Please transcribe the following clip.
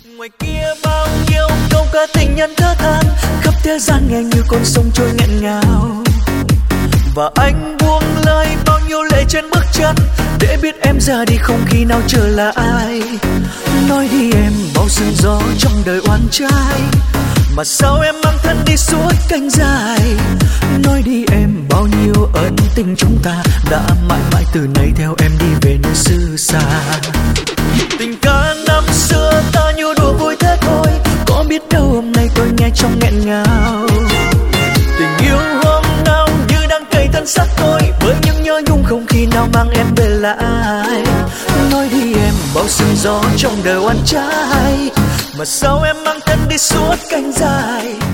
Ngoài kia bao nhiêu câu ca tình nhân thơ than, khắp thế gian nghe như con sông trôi nghẹn ngào. Và anh buông lời bao nhiêu lệ trên bước chân, để biết em ra đi không khi nào trở lại. Nói đi em bao sương gió trong đời oan trai, mà sao em mang thân đi suốt cánh dài. Nói đi em bao nhiêu ân tình chúng ta đã mãi mãi từ nay theo em đi về nơi xứ xa. Tình ca năm xưa ta như đùa vui thế thôi, có biết đâu hôm nay tôi nghe trong nghẹn ngào. Tình yêu hôm nào như đang cày thân xác tôi, với những nhớ nhung không khi nào mang em về lại. Nói đi em bao sương gió trong đời oan trái, mà sao em mang thân đi suốt cánh dài.